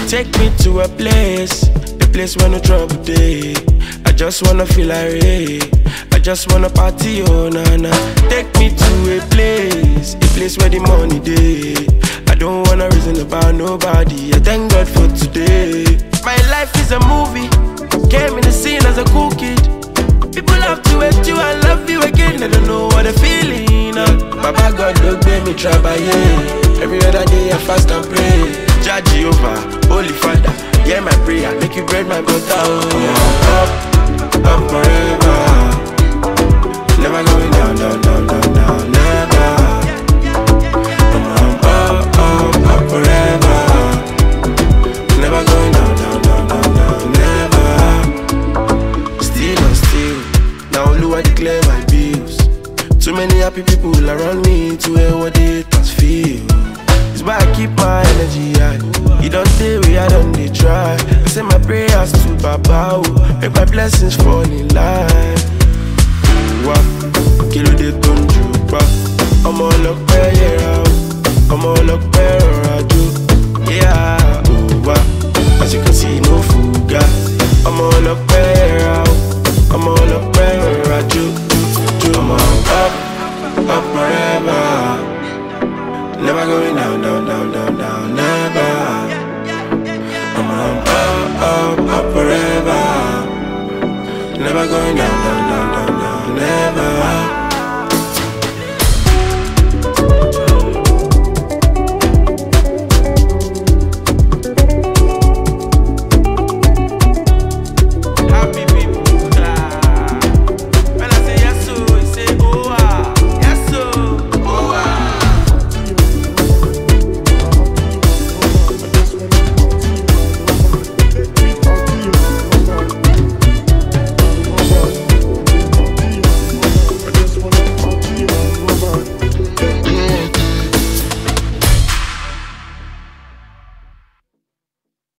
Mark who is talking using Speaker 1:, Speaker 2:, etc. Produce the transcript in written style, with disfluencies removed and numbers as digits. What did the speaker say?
Speaker 1: Take me to a place where no trouble day. I just wanna feel irate. I just wanna party, oh na na. Take me to a place where the money day. I don't wanna reason about nobody. I thank God for today. My life is a movie. Came in the scene as a cool kid. People have to hate you and love you again. They don't know what they're feeling. Baba God look me try by every other day I fast and pray. Jah Jehovah, Holy Father, yeah my prayer, make you bread my butter. Oh, up forever. Never going down, down, down, down, down, never. Up forever. Never going down, down, down, down, down, never. Still and still, now Lua declare my bills. Too many happy people around me to hear what they thoughts feel. It's why I keep my energy high. You don't say we I don't they try. I say my prayers to Baba, make my blessings fall in line.